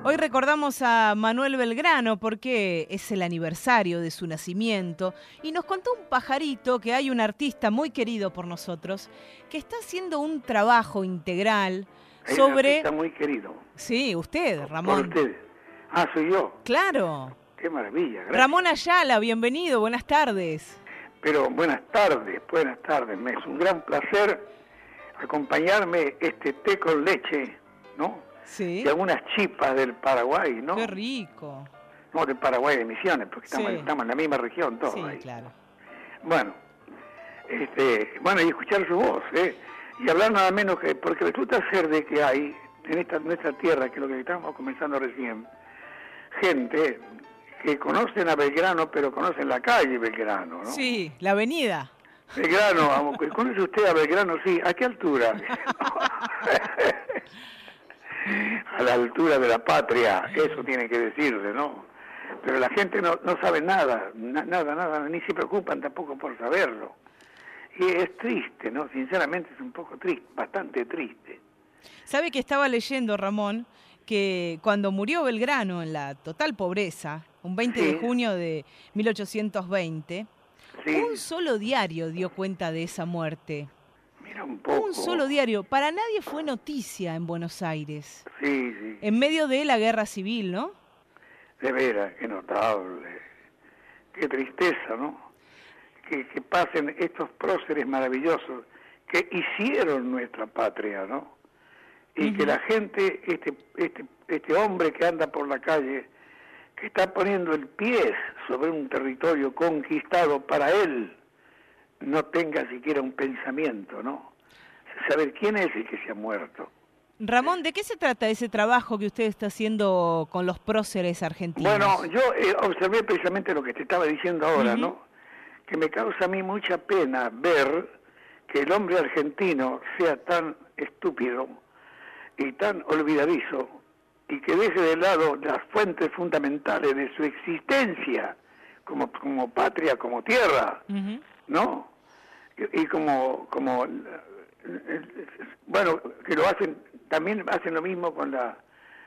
Hoy recordamos a Manuel Belgrano porque es el aniversario de su nacimiento y nos contó un pajarito que hay un artista muy querido por nosotros que está haciendo un trabajo integral sobre... Un artista muy querido. Sí, usted, Ramón. Por usted. Ah, soy yo. Claro. Qué maravilla, gracias. Ramón Ayala, bienvenido, buenas tardes. Pero buenas tardes. Me es un gran placer acompañarme este té con leche, ¿no? Sí. Y algunas chipas del Paraguay, ¿no? Qué rico. No, del Paraguay de Misiones, porque Sí. estamos en la misma región todos Sí, ahí. claro. Bueno, y escuchar su voz, y hablar nada menos que, porque resulta ser de que hay en nuestra tierra, que es lo que estamos comenzando recién, gente que conocen a Belgrano, pero conocen la calle Belgrano, ¿no? Sí, la avenida. Belgrano, ¿conoce usted a Belgrano? Sí, ¿a qué altura? A la altura de la patria, eso tiene que decirse, ¿no? Pero la gente no sabe nada, ni se preocupan tampoco por saberlo. Y es triste, ¿no? Sinceramente es un poco triste, bastante triste. ¿Sabe que estaba leyendo, Ramón, que cuando murió Belgrano en la total pobreza, un 20 de junio de 1820, un solo diario dio cuenta de esa muerte? Mira un poco. Un solo diario. Para nadie fue noticia en Buenos Aires. Sí, sí. En medio de la guerra civil, ¿no? De veras, qué notable. Qué tristeza, ¿no? Que pasen estos próceres maravillosos que hicieron nuestra patria, ¿no? Y que la gente, este hombre que anda por la calle, que está poniendo el pie sobre un territorio conquistado para él, no tenga siquiera un pensamiento, ¿no? Saber quién es el que se ha muerto. Ramón, ¿de qué se trata ese trabajo que usted está haciendo con los próceres argentinos? Bueno, yo observé precisamente lo que te estaba diciendo ahora, ¿no? Que me causa a mí mucha pena ver que el hombre argentino sea tan estúpido y tan olvidadizo y que deje de lado las fuentes fundamentales de su existencia como patria, como tierra, ¿no? Y bueno, que lo hacen, también hacen lo mismo con la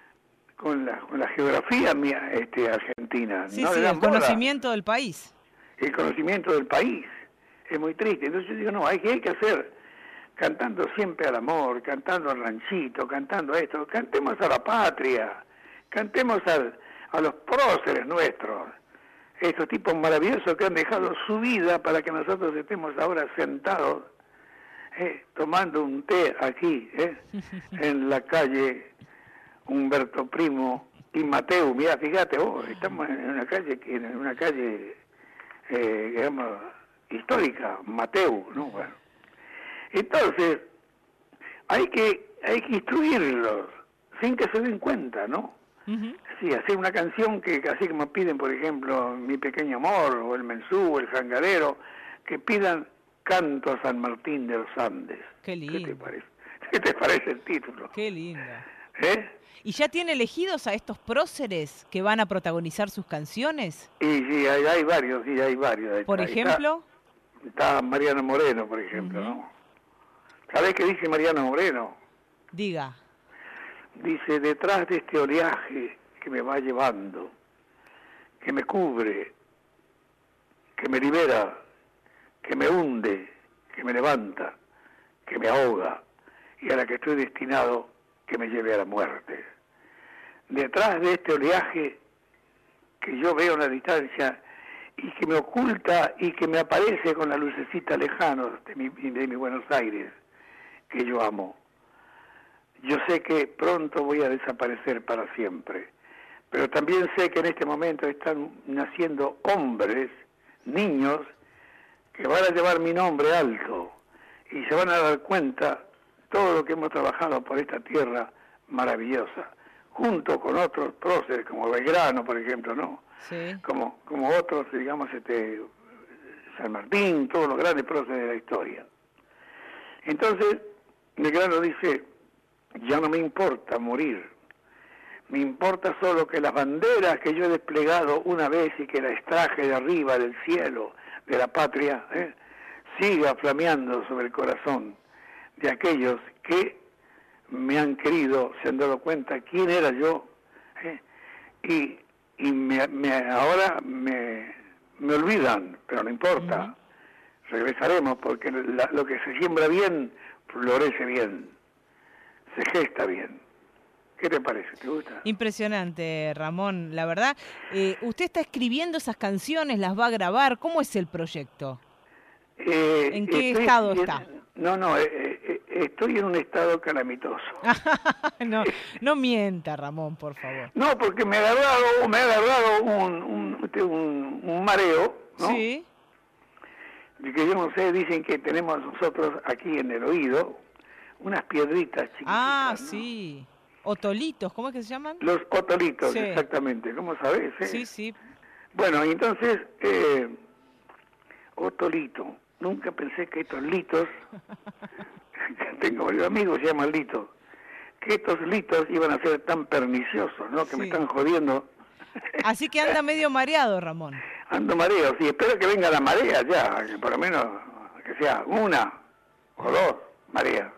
geografía argentina. Sí, no sí, le dan el bola. conocimiento del país. El conocimiento del país. Es muy triste. Entonces yo digo, no, hay que hacer, cantando siempre al amor, cantando al ranchito, cantando esto, cantemos a la patria, cantemos a los próceres nuestros, estos tipos maravillosos que han dejado su vida para que nosotros estemos ahora sentados, tomando un té aquí, en la calle Humberto Primo y Mateu. Mira, fíjate, estamos en una calle digamos, histórica, Mateu, ¿no? Bueno. Entonces, hay que instruirlos sin que se den cuenta, ¿no? Sí, hacer una canción que así como piden, por ejemplo, Mi Pequeño Amor, o El Mensú, o El Jangarero, que pidan Canto a San Martín de los Andes. Qué lindo. ¿Qué te parece? ¿Qué te parece el título? Qué lindo. ¿Y ya tiene elegidos a estos próceres que van a protagonizar sus canciones? Y sí, hay varios, sí, hay varios. ¿Por ejemplo? Está Mariano Moreno, por ejemplo, ¿no? ¿Sabés qué dice Mariano Moreno? Diga. Dice, detrás de este oleaje que me va llevando, que me cubre, que me libera, que me hunde, que me levanta, que me ahoga, y a la que estoy destinado que me lleve a la muerte. Detrás de este oleaje que yo veo en la distancia y que me oculta y que me aparece con la lucecita lejana de mi Buenos Aires, que yo amo. Yo sé que pronto voy a desaparecer para siempre, pero también sé que en este momento están naciendo hombres, niños, que van a llevar mi nombre alto y se van a dar cuenta todo lo que hemos trabajado por esta tierra maravillosa, junto con otros próceres como Belgrano, por ejemplo, ¿no? Sí. Como otros, digamos, San Martín, todos los grandes próceres de la historia. Entonces, Belgrano dice, ya no me importa morir, me importa solo que las banderas que yo he desplegado una vez y que las extraje de arriba del cielo, de la patria, siga flameando sobre el corazón de aquellos que me han querido, se han dado cuenta quién era yo, Ahora me olvidan, pero no importa. Regresaremos porque lo que se siembra bien, florece bien, se gesta bien. ¿Qué te parece? ¿Te gusta? Impresionante, Ramón. La verdad, usted está escribiendo esas canciones, las va a grabar. ¿Cómo es el proyecto? ¿En qué estado está? No, estoy en un estado calamitoso. No mienta, Ramón, por favor. No, porque me ha agarrado un mareo, ¿no? Sí. Y que yo no sé, dicen que tenemos nosotros aquí en el oído unas piedritas chiquitas. Ah, ¿no? sí. Otolitos, ¿cómo es que se llaman? Los otolitos, sí. Exactamente. ¿Cómo sabes? Sí. Bueno, entonces, otolito. Nunca pensé que estos litos, tengo varios amigos que se llaman litos, que estos litos iban a ser tan perniciosos, ¿no? Que me están jodiendo. Así que anda medio mareado, Ramón. Ando mareo, sí, espero que venga la marea ya, que por lo menos que sea una o dos mareas.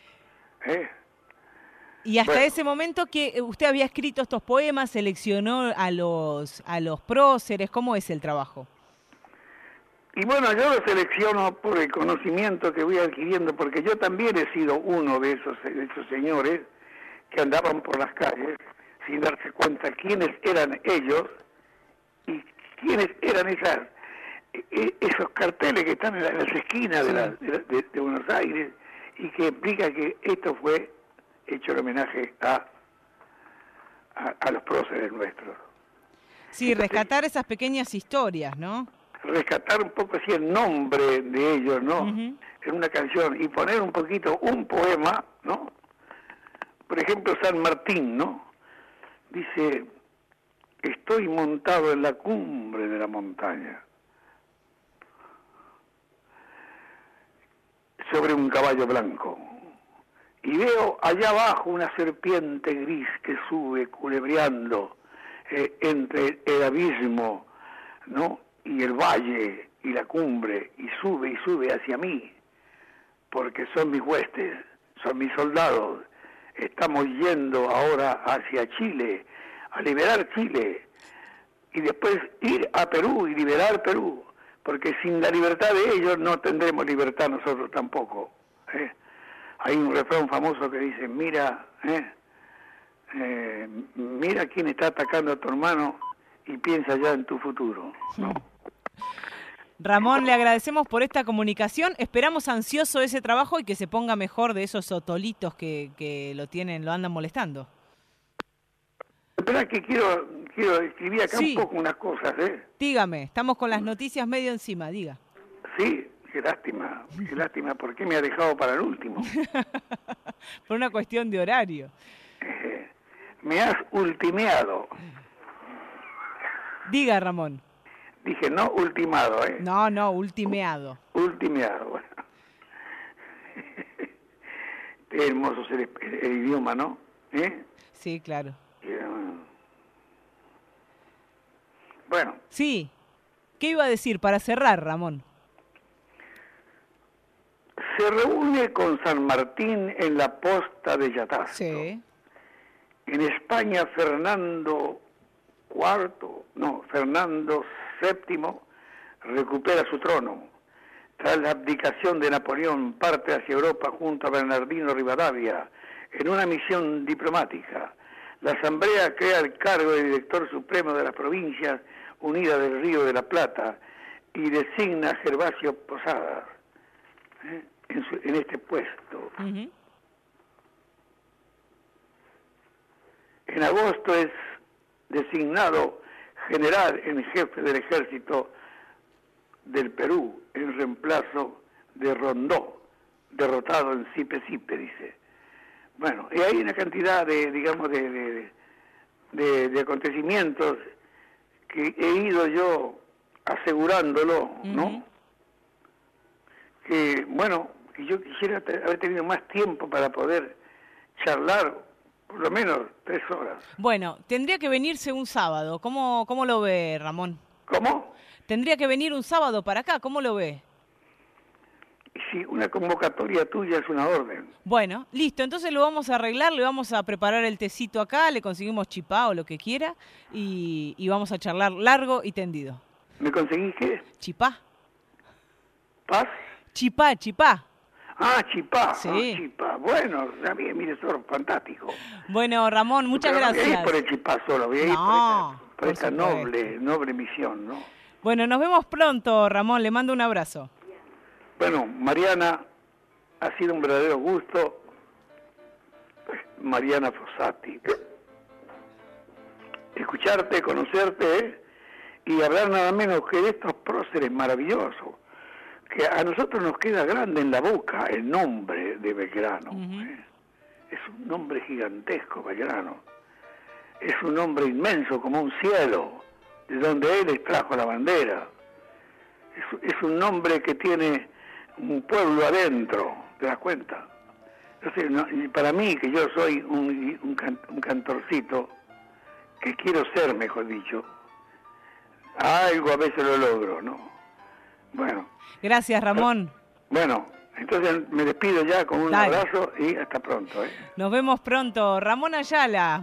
Y hasta ese momento que usted había escrito estos poemas, seleccionó a los próceres, ¿cómo es el trabajo? Y bueno, yo los selecciono por el conocimiento que voy adquiriendo, porque yo también he sido uno de esos señores que andaban por las calles sin darse cuenta quiénes eran ellos y quiénes eran esos carteles que están en las esquinas de Buenos Aires, y que implica que esto fue hecho en homenaje a los próceres nuestros. Sí, entonces, rescatar esas pequeñas historias, ¿no? Rescatar un poco así el nombre de ellos, ¿no? En una canción, y poner un poquito un poema, ¿no? Por ejemplo, San Martín, ¿no? Dice: estoy montado en la cumbre de la montaña, sobre un caballo blanco, y veo allá abajo una serpiente gris que sube culebreando entre el abismo, ¿no? Y el valle y la cumbre, y sube hacia mí, porque son mis huestes, son mis soldados. Estamos yendo ahora hacia Chile, a liberar Chile, y después ir a Perú y liberar Perú, porque sin la libertad de ellos no tendremos libertad nosotros tampoco. Hay un refrán famoso que dice: mira quién está atacando a tu hermano y piensa ya en tu futuro, ¿no? Ramón, le agradecemos por esta comunicación. Esperamos ansioso ese trabajo y que se ponga mejor de esos otolitos que lo andan molestando. Espera que quiero escribir acá un poco unas cosas, Dígame, estamos con las noticias medio encima, diga. Sí, qué lástima, ¿por qué me ha dejado para el último? Por una cuestión de horario. Me has ultimeado. Diga, Ramón. Dije, no ultimado, No, ultimeado. Ultimeado, bueno. Qué hermoso es el idioma, ¿no? Sí, claro. Bueno. Sí. ¿Qué iba a decir para cerrar, Ramón? Se reúne con San Martín en la posta de Yatasto. Sí. En España, Fernando VII recupera su trono. Tras la abdicación de Napoleón, parte hacia Europa junto a Bernardino Rivadavia en una misión diplomática. La Asamblea crea el cargo de director supremo de las provincias unidas del Río de la Plata y designa a Gervasio Posadas en este puesto. En agosto es designado general en jefe del ejército del Perú en reemplazo de Rondó, derrotado en Sipe, dice. Bueno, y hay una cantidad de acontecimientos que he ido yo asegurándolo, ¿no? Que, bueno, que yo quisiera haber tenido más tiempo para poder charlar por lo menos 3 horas. Bueno, tendría que venirse un sábado. ¿Cómo lo ve, Ramón? ¿Cómo? Tendría que venir un sábado para acá. ¿Cómo lo ve? si una convocatoria tuya es una orden. Bueno, listo, entonces lo vamos a arreglar, le vamos a preparar el tecito acá, le conseguimos chipá o lo que quiera y vamos a charlar largo y tendido. ¿Me conseguís qué? ¿Chipá? ¿Paz? Chipá, chipá. Ah, chipá. Sí. Ah, chipá. Bueno, también, mire, eso fantástico. Bueno, Ramón, muchas Pero gracias. No voy a ir por el chipá solo, voy a ir por esta noble misión, ¿no? Bueno, nos vemos pronto, Ramón, le mando un abrazo. Bueno, Mariana, ha sido un verdadero gusto. Mariana Fossati. Escucharte, conocerte, y hablar nada menos que de estos próceres maravillosos, que a nosotros nos queda grande en la boca el nombre de Belgrano. Es un nombre gigantesco, Belgrano. Es un nombre inmenso como un cielo, de donde él extrajo la bandera. Es un nombre que tiene un pueblo adentro, ¿te das cuenta? Entonces, para mí, que yo soy un cantorcito, que quiero ser, mejor dicho, algo a veces lo logro, ¿no? Bueno. Gracias, Ramón. Bueno, entonces me despido ya con un abrazo y hasta pronto. Nos vemos pronto. Ramón Ayala.